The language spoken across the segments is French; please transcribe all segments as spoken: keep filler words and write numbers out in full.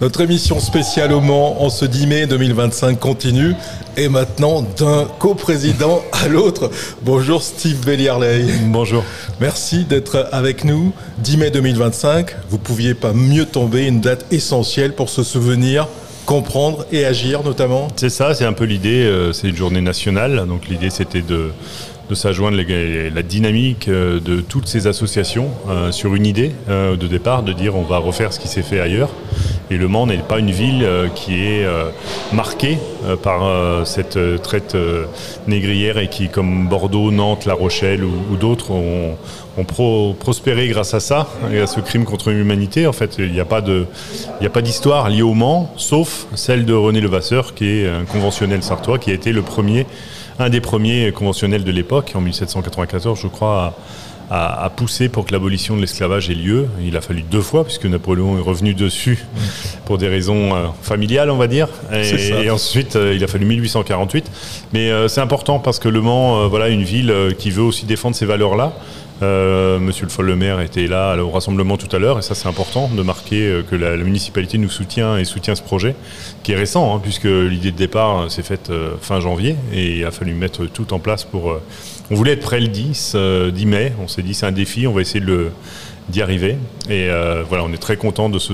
Notre émission spéciale au Mans en ce dix mai deux mille vingt-cinq continue. Et maintenant, d'un coprésident à l'autre. Bonjour Steve Béliarley. Bonjour. Merci d'être avec nous. dix mai deux mille vingt-cinq, vous ne pouviez pas mieux tomber, une date essentielle pour se souvenir, comprendre et agir notamment. C'est ça, c'est un peu l'idée, c'est une journée nationale. Donc l'idée c'était de... de s'adjoindre la dynamique de toutes ces associations euh, sur une idée euh, de départ, de dire on va refaire ce qui s'est fait ailleurs. Et Le Mans n'est pas une ville euh, qui est euh, marquée euh, par euh, cette euh, traite euh, négrière et qui, comme Bordeaux, Nantes, La Rochelle ou, ou d'autres, ont, ont pro- prospéré grâce à ça, et à ce crime contre l'humanité. En fait, il n'y a pas de, il n'y a pas d'histoire liée au Mans, sauf celle de René Levasseur, qui est un conventionnel sartois, qui a été le premier un des premiers conventionnels de l'époque, en dix-sept cent quatre-vingt-quatorze, je crois, à, à pousser pour que l'abolition de l'esclavage ait lieu. Il a fallu deux fois, puisque Napoléon est revenu dessus pour des raisons euh, familiales, on va dire. Et, et ensuite, euh, il a fallu mille huit cent quarante-huit. Mais euh, c'est important parce que Le Mans, euh, voilà, une ville euh, qui veut aussi défendre ces valeurs-là. Euh, Monsieur le Foll-le-Maire était là au rassemblement tout à l'heure, et ça c'est important de marquer euh, que la, la municipalité nous soutient et soutient ce projet qui est récent, hein, puisque l'idée de départ s'est faite euh, fin janvier et il a fallu mettre tout en place pour... Euh, on voulait être prêt le dix, euh, dix mai, on s'est dit c'est un défi, on va essayer de le, d'y arriver et euh, voilà, on est très content de, ce,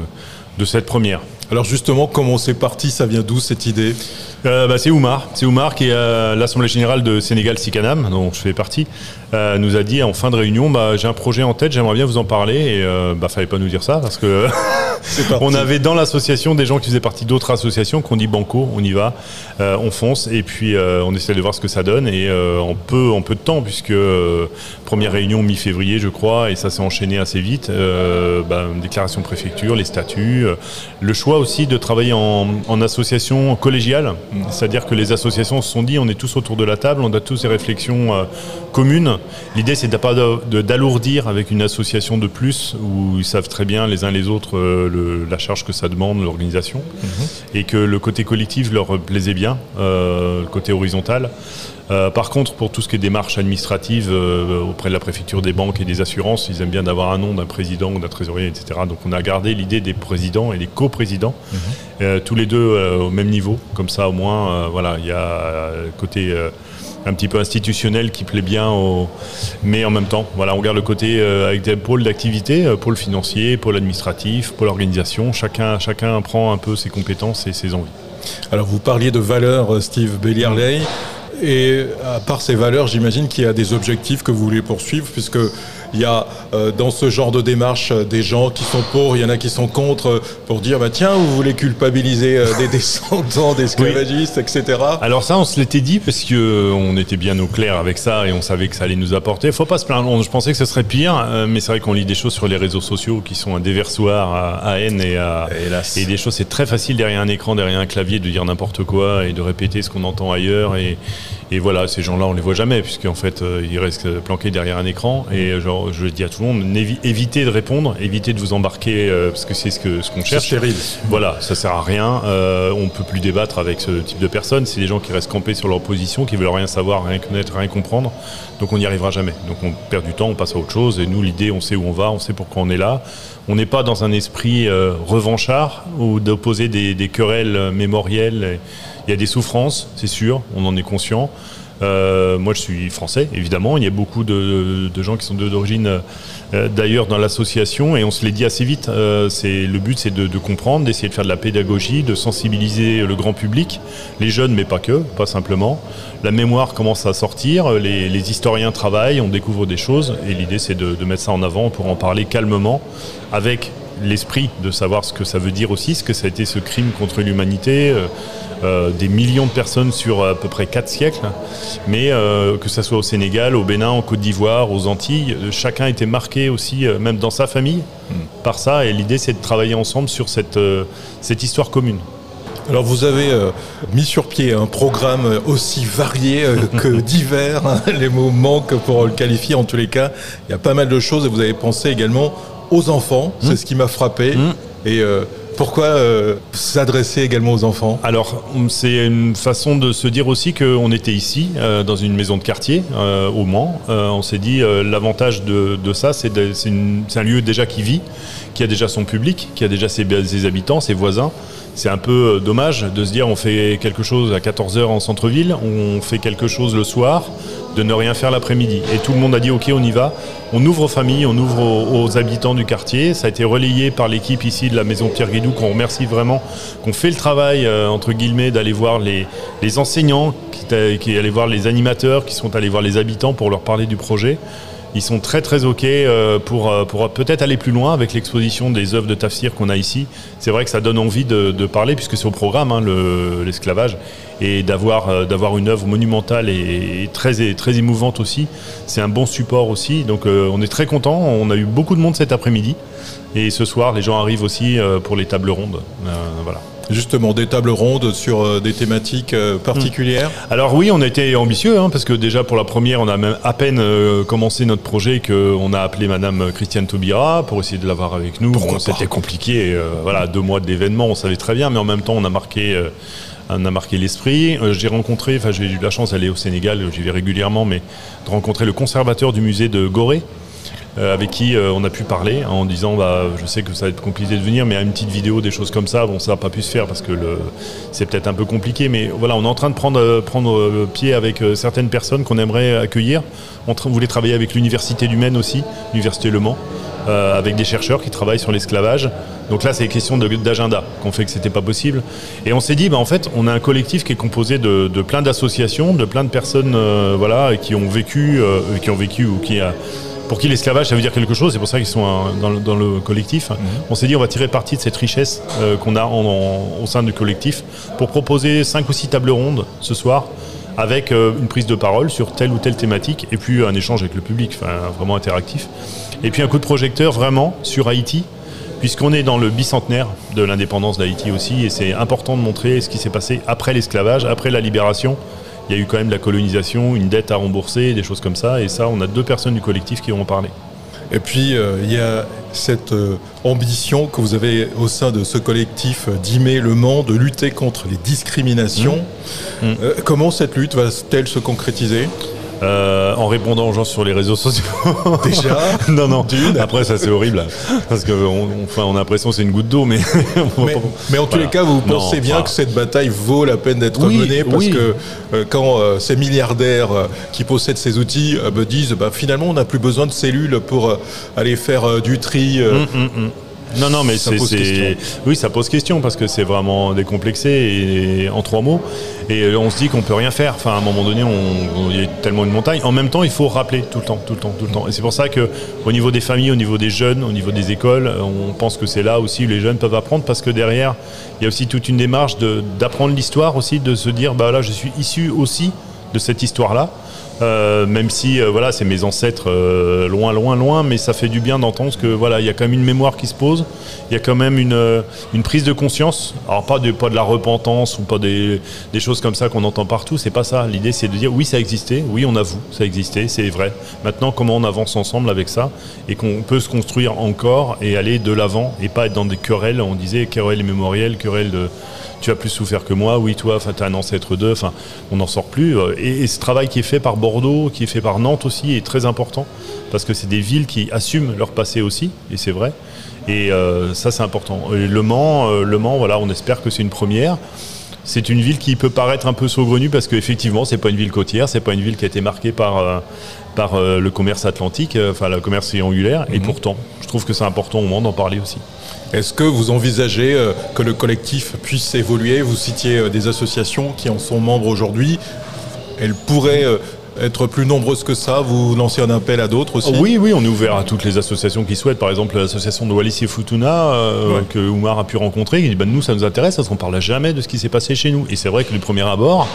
de cette première. Alors justement, comment c'est parti, ça vient d'où cette idée ? Euh, bah, c'est Oumar, c'est Oumar qui est à l'Assemblée Générale de Sénégal-Sikanam, dont je fais partie, euh, nous a dit en fin de réunion, bah, j'ai un projet en tête, j'aimerais bien vous en parler, et euh, bah, fallait pas nous dire ça, parce que on avait dans l'association des gens qui faisaient partie d'autres associations, qui ont dit banco, on y va, euh, on fonce, et puis euh, on essaie de voir ce que ça donne, et euh, en, peu, en peu de temps, puisque euh, première réunion mi-février, je crois, et ça s'est enchaîné assez vite, euh, bah, déclaration de préfecture, les statuts, euh, le choix aussi de travailler en, en association collégiale. C'est-à-dire que les associations se sont dit, on est tous autour de la table, on a tous des réflexions euh, communes. L'idée, c'est de pas de, de, d'alourdir avec une association de plus, où ils savent très bien les uns les autres euh, le, la charge que ça demande, l'organisation, mmh. et que le côté collectif leur plaisait bien, euh, le côté horizontal. Euh, par contre, pour tout ce qui est démarche administrative euh, auprès de la préfecture, des banques et des assurances, ils aiment bien d'avoir un nom d'un président ou d'un trésorier, et cetera. Donc on a gardé l'idée des présidents et des coprésidents, mmh. euh, tous les deux euh, au même niveau. Comme ça, au moins, euh, voilà, il y a le côté euh, un petit peu institutionnel qui plaît bien, au... mais en même temps, voilà, on garde le côté euh, avec des pôles d'activité, euh, pôle financier, pôle administratif, pôle organisation. Chacun, chacun prend un peu ses compétences et ses envies. Alors vous parliez de valeurs, Steve Béliarley. Mmh. Et à part ces valeurs, j'imagine qu'il y a des objectifs que vous voulez poursuivre, puisque il y a euh, dans ce genre de démarche euh, des gens qui sont pour, il y en a qui sont contre, euh, pour dire bah tiens, vous voulez culpabiliser euh, des descendants d'esclavagistes, oui. et cetera. Alors ça, on se l'était dit parce que euh, on était bien au clair avec ça et on savait que ça allait nous apporter. Faut pas se plaindre. On, je pensais que ce serait pire, euh, mais c'est vrai qu'on lit des choses sur les réseaux sociaux qui sont un déversoir à, à haine et à Hélas. Et des choses. C'est très facile derrière un écran, derrière un clavier, de dire n'importe quoi et de répéter ce qu'on entend ailleurs et Et voilà, ces gens-là, on les voit jamais, puisqu'en fait, euh, ils restent planqués derrière un écran. Et genre, je dis à tout le monde, évitez de répondre, évitez de vous embarquer, euh, parce que c'est ce, que, ce qu'on cherche. C'est stérile. Voilà, ça sert à rien. Euh, on peut plus débattre avec ce type de personnes. C'est des gens qui restent campés sur leur position, qui veulent rien savoir, rien connaître, rien comprendre. Donc on n'y arrivera jamais. Donc on perd du temps, on passe à autre chose. Et nous, l'idée, on sait où on va, on sait pourquoi on est là. On n'est pas dans un esprit euh, revanchard ou d'opposer des, des querelles mémorielles. Et, il y a des souffrances, c'est sûr, on en est conscient. Euh, moi, je suis français, évidemment. Il y a beaucoup de, de gens qui sont d'origine euh, d'ailleurs dans l'association et on se l'est dit assez vite. Euh, c'est, le but, c'est de, de comprendre, d'essayer de faire de la pédagogie, de sensibiliser le grand public, les jeunes, mais pas que, pas simplement. La mémoire commence à sortir, les, les historiens travaillent, on découvre des choses et l'idée, c'est de, de mettre ça en avant pour en parler calmement avec l'esprit de savoir ce que ça veut dire aussi, ce que ça a été ce crime contre l'humanité. Euh, Euh, des millions de personnes sur à peu près quatre siècles, mais euh, que ce soit au Sénégal, au Bénin, en Côte d'Ivoire, aux Antilles, euh, chacun était marqué aussi, euh, même dans sa famille, mmh. par ça, et l'idée c'est de travailler ensemble sur cette, euh, cette histoire commune. Alors vous avez euh, mis sur pied un programme aussi varié euh, que divers, hein, les mots manquent pour le qualifier, en tous les cas, il y a pas mal de choses et vous avez pensé également aux enfants, mmh. c'est ce qui m'a frappé, mmh. et euh, Pourquoi euh, s'adresser également aux enfants ? Alors, c'est une façon de se dire aussi qu'on était ici, euh, dans une maison de quartier, euh, au Mans. Euh, on s'est dit, euh, l'avantage de, de ça, c'est, de, c'est, une, c'est un lieu déjà qui vit, qui a déjà son public, qui a déjà ses, ses habitants, ses voisins. C'est un peu dommage de se dire on fait quelque chose à quatorze heures en centre-ville, on fait quelque chose le soir, de ne rien faire l'après-midi. Et tout le monde a dit ok, on y va. On ouvre aux familles, on ouvre aux, aux habitants du quartier. Ça a été relayé par l'équipe ici de la maison Pierre Guédou, qu'on remercie vraiment, qu'on fait le travail, euh, entre guillemets, d'aller voir les, les enseignants, qui, qui allaient voir les animateurs, qui sont allés voir les habitants pour leur parler du projet. Ils sont très très ok pour, pour peut-être aller plus loin avec l'exposition des œuvres de Tafsir qu'on a ici. C'est vrai que ça donne envie de, de parler puisque c'est au programme, hein, le, l'esclavage, et d'avoir, d'avoir une œuvre monumentale et, et très, et très émouvante aussi. C'est un bon support aussi, donc euh, on est très contents. On a eu beaucoup de monde cet après-midi et ce soir les gens arrivent aussi euh, pour les tables rondes. Euh, voilà. Justement, des tables rondes sur euh, des thématiques euh, particulières. Alors oui, on a été ambitieux, hein, parce que déjà pour la première, on a même à peine euh, commencé notre projet qu'on a appelé Madame Christiane Taubira pour essayer de l'avoir avec nous. Bon, c'était compliqué, euh, voilà, deux mois d'événements, on savait très bien, mais en même temps, on a marqué... Euh, on a marqué l'esprit. Euh, j'ai rencontré, enfin j'ai eu la chance d'aller au Sénégal, j'y vais régulièrement, mais de rencontrer le conservateur du musée de Gorée, Euh, avec qui euh, on a pu parler, hein, en disant bah, je sais que ça va être compliqué de venir, mais à une petite vidéo, des choses comme ça, bon, ça n'a pas pu se faire parce que le, c'est peut-être un peu compliqué, mais voilà, on est en train de prendre, euh, prendre euh, pied avec euh, certaines personnes qu'on aimerait accueillir. On tra- voulait travailler avec l'Université du Maine aussi, l'Université Le Mans, euh, avec des chercheurs qui travaillent sur l'esclavage. Donc là, c'est une question de, d'agenda qu'on fait que c'était pas possible. Et on s'est dit, bah, en fait, on a un collectif qui est composé de, de plein d'associations, de plein de personnes euh, voilà, qui ont vécu, euh, qui ont vécu ou qui a pour qui l'esclavage, ça veut dire quelque chose, c'est pour ça qu'ils sont dans le, dans le collectif. Mmh. On s'est dit, on va tirer parti de cette richesse euh, qu'on a en, en, au sein du collectif pour proposer cinq ou six tables rondes ce soir avec euh, une prise de parole sur telle ou telle thématique et puis un échange avec le public, enfin, vraiment interactif. Et puis un coup de projecteur vraiment sur Haïti, puisqu'on est dans le bicentenaire de l'indépendance d'Haïti aussi, et c'est important de montrer ce qui s'est passé après l'esclavage, après la libération. Il y a eu quand même de la colonisation, une dette à rembourser, des choses comme ça. Et ça, on a deux personnes du collectif qui vont en parler. Et puis, euh, il y a cette euh, ambition que vous avez au sein de ce collectif euh, d'I M E Le Mans, de lutter contre les discriminations. Mmh. Mmh. Euh, comment cette lutte va-t-elle se concrétiser ? Euh, en répondant aux gens sur les réseaux sociaux. Déjà Non, non. D'une. Après, ça, c'est horrible. Parce qu'on on, enfin, on a l'impression que c'est une goutte d'eau, mais... mais, mais en tous voilà. les cas, vous pensez non, bien enfin... que cette bataille vaut la peine d'être oui, menée parce oui. que euh, quand euh, ces milliardaires euh, qui possèdent ces outils euh, me disent bah, finalement, on n'a plus besoin de cellules pour euh, aller faire euh, du tri... Euh, mm, mm, mm. Non, non, mais ça c'est, c'est... oui, ça pose question parce que c'est vraiment décomplexé et, et en trois mots. Et on se dit qu'on peut rien faire. Enfin, à un moment donné, on, on, il y a tellement une montagne. En même temps, il faut rappeler tout le temps, tout le temps, tout le temps. Et c'est pour ça que, au niveau des familles, au niveau des jeunes, au niveau des écoles, on pense que c'est là aussi où les jeunes peuvent apprendre parce que derrière, il y a aussi toute une démarche de, d'apprendre l'histoire aussi, de se dire, bah là, je suis issu aussi de cette histoire-là. Euh, même si euh, voilà, c'est mes ancêtres euh, loin, loin, loin, mais ça fait du bien d'entendre que voilà, il y a quand même une mémoire qui se pose, il y a quand même une, euh, une prise de conscience. Alors pas de, pas de la repentance ou pas des, des choses comme ça qu'on entend partout, c'est pas ça. L'idée c'est de dire oui, ça existait, oui, on avoue, ça existait, c'est vrai. Maintenant, comment on avance ensemble avec ça et qu'on peut se construire encore et aller de l'avant et pas être dans des querelles. On disait querelles mémorielles, querelles de tu as plus souffert que moi, oui, toi, tu as un ancêtre d'eux, enfin, on n'en sort plus. Et, et ce travail qui est fait par Bordeaux, qui est fait par Nantes aussi, est très important, parce que c'est des villes qui assument leur passé aussi, et c'est vrai. Et euh, ça, c'est important. Et Le Mans, euh, Le Mans, voilà, on espère que c'est une première. C'est une ville qui peut paraître un peu saugrenue, parce qu'effectivement, c'est pas une ville côtière, c'est pas une ville qui a été marquée par, euh, par euh, le commerce atlantique, euh, enfin, le commerce triangulaire, mmh. Et pourtant, je trouve que c'est important au Mans d'en parler aussi. Est-ce que vous envisagez euh, que le collectif puisse évoluer ? Vous citiez euh, des associations qui en sont membres aujourd'hui. Elles pourraient euh, être plus nombreuses que ça. Vous lancez un appel à d'autres aussi ? Oui, oui, on est ouvert à toutes les associations qui souhaitent. Par exemple, l'association de Wallis et Futuna, euh, ouais. que Oumar a pu rencontrer. Il dit bah, nous, ça nous intéresse parce qu'on ne parle jamais de ce qui s'est passé chez nous. Et c'est vrai que du premier abord,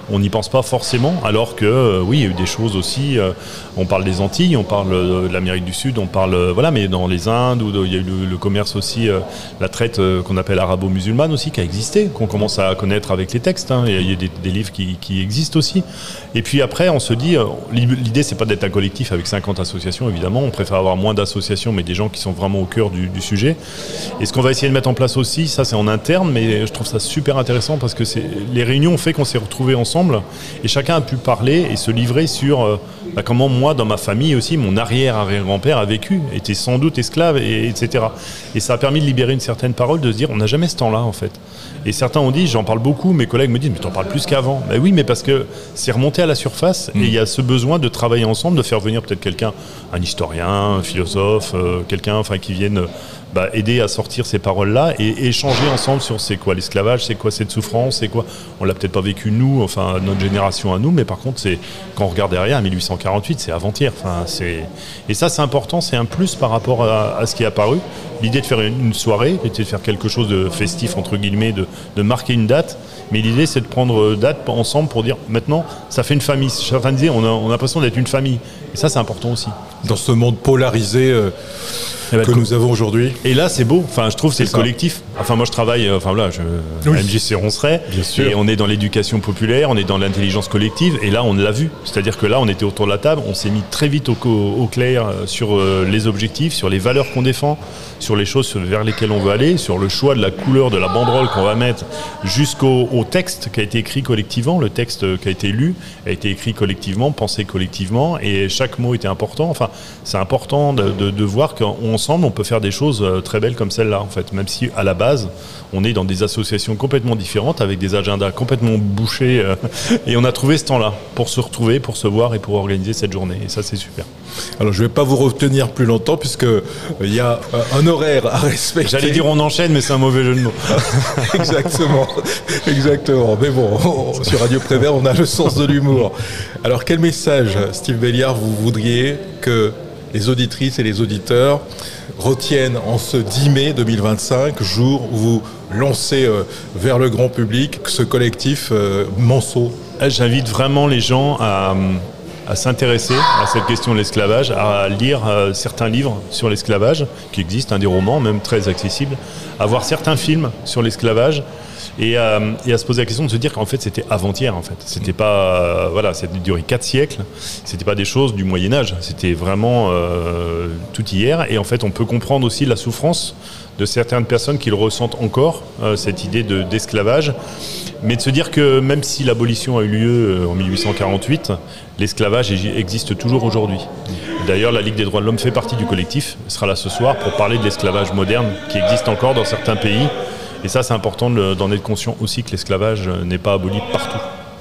on n'y pense pas forcément, alors que euh, oui, il y a eu des choses aussi, euh, on parle des Antilles, on parle de l'Amérique du Sud, on parle, euh, voilà, mais dans les Indes, où il y a eu le, le commerce aussi, euh, la traite euh, qu'on appelle arabo-musulmane aussi, qui a existé, qu'on commence à connaître avec les textes, hein. Il y a des, des livres qui, qui existent aussi. Et puis après, on se dit, euh, l'idée c'est pas d'être un collectif avec cinquante associations, évidemment, on préfère avoir moins d'associations, mais des gens qui sont vraiment au cœur du, du sujet. Et ce qu'on va essayer de mettre en place aussi, ça c'est en interne, mais je trouve ça super intéressant parce que c'est, les réunions ont fait qu'on s'est retrouvés ensemble et chacun a pu parler et se livrer sur euh, bah, comment moi, dans ma famille aussi, mon arrière-arrière-grand-père a vécu, était sans doute esclave, et, etc. Et ça a permis de libérer une certaine parole, de se dire, on n'a jamais ce temps-là en fait. Et certains ont dit, j'en parle beaucoup, mes collègues me disent, mais t'en parles plus qu'avant. Ben oui, mais parce que c'est remonté à la surface mmh. et il y a ce besoin de travailler ensemble, de faire venir peut-être quelqu'un, un historien, un philosophe, euh, quelqu'un enfin, qui vienne bah, aider à sortir ces paroles-là et, et échanger ensemble sur c'est quoi l'esclavage, c'est quoi cette souffrance, c'est quoi. On l'a peut-être pas vécu nous, enfin notre génération à nous, mais par contre, c'est quand on regarde derrière, mille huit cent quarante-huit, c'est avant-hier. Enfin, c'est... Et ça, c'est important, c'est un plus par rapport à, à ce qui est apparu. L'idée de faire une soirée, l'idée de faire quelque chose de festif, entre guillemets, de, de marquer une date. Mais l'idée, c'est de prendre date ensemble pour dire, maintenant, ça fait une famille. Certains disaient, on a, on a l'impression d'être une famille. Et ça, c'est important aussi. Dans ce monde polarisé euh, eh ben, que nous avons aujourd'hui. Et là, c'est beau. Enfin, je trouve c'est, c'est le ça. Collectif. Enfin, moi, je travaille, enfin là, je, oui. à M J C Ronceret. Bien sûr. Et on est dans l'éducation populaire, on est dans l'intelligence collective. Et là, on l'a vu. C'est-à-dire que là, on était autour de la table, on s'est mis très vite au, au, au clair sur euh, les objectifs, sur les valeurs qu'on défend, sur les choses vers lesquelles on veut aller, sur le choix de la couleur de la banderole qu'on va mettre, jusqu'au au texte qui a été écrit collectivement. Le texte qui a été lu a été écrit collectivement, pensé collectivement, et chaque mot était important. Enfin, c'est important de, de, de voir qu'ensemble, on peut faire des choses très belles comme celle-là, en fait. Même si, à la base, on est dans des associations complètement différentes, avec des agendas complètement bouchés, euh, et on a trouvé ce temps-là pour se retrouver, pour se voir et pour organiser cette journée. Et ça, c'est super. Alors, je ne vais pas vous retenir plus longtemps, puisqu'il y a un horaire à respecter. J'allais dire on enchaîne, mais c'est un mauvais jeu de mots. Exactement, exactement. Mais bon, on, sur Radio Prévert, on a le sens de l'humour. Alors, quel message, Steve Belliard, vous voudriez que les auditrices et les auditeurs retiennent en ce dix mai deux mille vingt-cinq, jour où vous lancez euh, vers le grand public ce collectif euh, Manceau? J'invite vraiment les gens à... à s'intéresser à cette question de l'esclavage, à lire euh, certains livres sur l'esclavage, qui existent, hein, des romans même très accessibles, à voir certains films sur l'esclavage, et, euh, et à se poser la question de se dire qu'en fait c'était avant-hier en fait. C'était pas, euh, voilà, ça a duré quatre siècles, c'était pas des choses du Moyen-Âge, c'était vraiment euh, tout hier, et en fait on peut comprendre aussi la souffrance de certaines personnes qui le ressentent encore, euh, cette idée de, d'esclavage. Mais de se dire que même si l'abolition a eu lieu en mille huit cent quarante-huit, l'esclavage existe toujours aujourd'hui. D'ailleurs, la Ligue des droits de l'homme fait partie du collectif, elle sera là ce soir pour parler de l'esclavage moderne qui existe encore dans certains pays. Et ça, c'est important d'en être conscient aussi, que l'esclavage n'est pas aboli partout.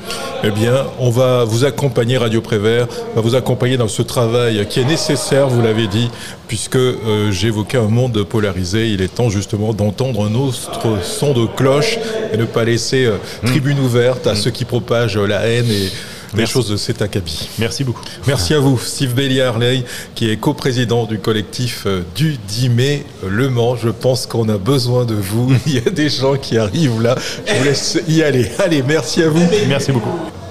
Eh bien, on va vous accompagner, Radio Prévert, va vous accompagner dans ce travail qui est nécessaire, vous l'avez dit, puisque euh, j'évoquais un monde polarisé. Il est temps justement d'entendre un autre son de cloche et ne pas laisser euh, tribune ouverte à mmh. ceux qui propagent la haine et des Merci. choses de cet acabit. Merci beaucoup. Merci à vous, Steve Belliard-Ley, qui est coprésident du collectif du dix mai Le Mans. Je pense qu'on a besoin de vous. Il y a des gens qui arrivent là. Je vous laisse y aller. Allez, merci à vous. Merci beaucoup.